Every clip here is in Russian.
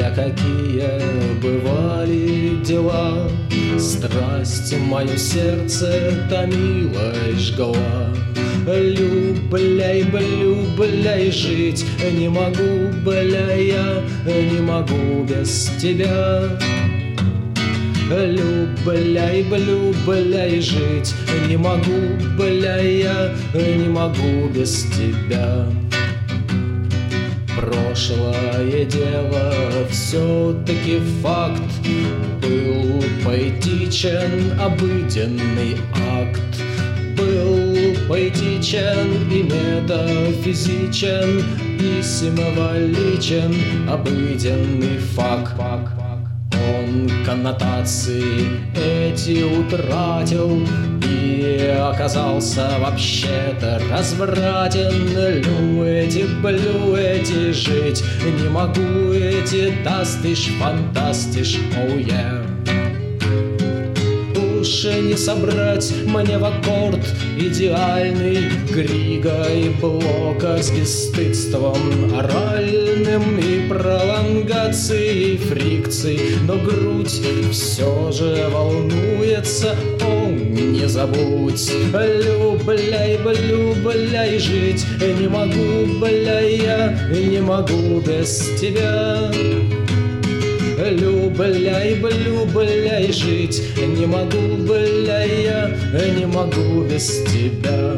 я, какие бывали дела. Страсть мое сердце томила и жгла. Любляй, влюбляй, жить не могу, бля, я не могу без тебя. Любляй, влюбляй, жить не могу, бля, я не могу без тебя. Прошлое дело все-таки факт, был поэтичен обыденный акт. Был поэтичен и метафизичен, и символичен обыденный факт. Он коннотации эти утратил и оказался вообще-то развратен. Блюэти, жить не могу, эти тастиш, фантастиш, оу я. Не собрать мне в аккорд идеальный Грига и Блока с бесстыдством оральным и пролонгацией фрикций, но грудь все же волнуется. О, не забудь, любляй, влюбляй, жить не могу, бля, я не могу без тебя. Любляй, влюбляй, жить не могу, бля, я не могу без тебя.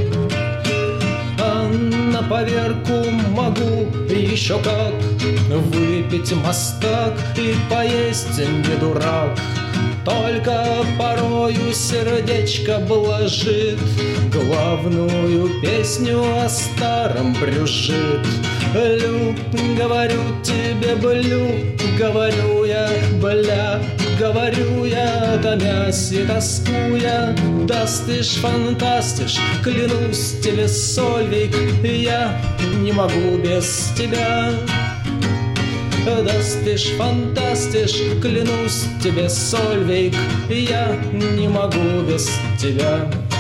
А на поверку могу еще как выпить мастак и поесть не дурак. Только порою сердечко блажит, главную песню о старом брюшит. Говорю тебе, говорю я, бля, говорю я, томясь и тоскуя. Дастиш, фантастиш, клянусь тебе, Сольвик, я не могу без тебя. Дастиш, фантастиш, клянусь тебе, Сольвик, я не могу без тебя.